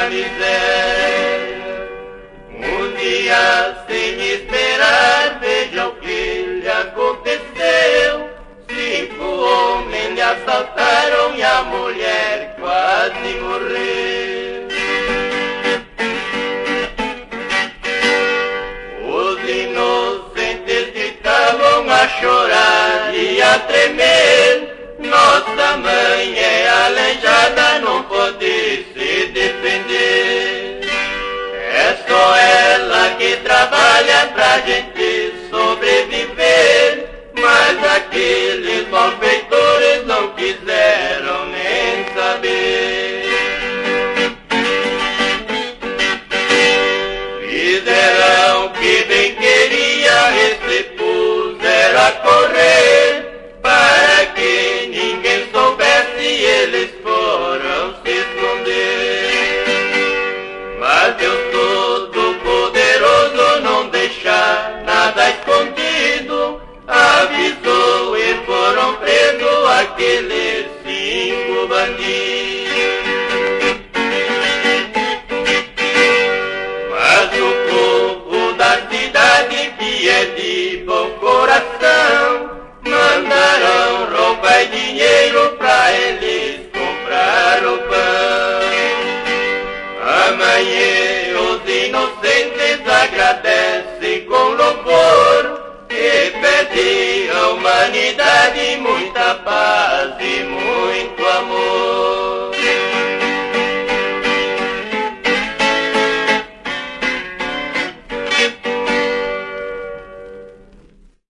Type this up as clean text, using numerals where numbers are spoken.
miséria. Um dia, sem esperar, veja o que lhe aconteceu. 5 homens lhe assaltaram e a mulher quase morreu. Os inocentes estavam a chorar e a tremer. Nossa mãe é aleijada, não pode se defender. É só ela que trabalha pra gente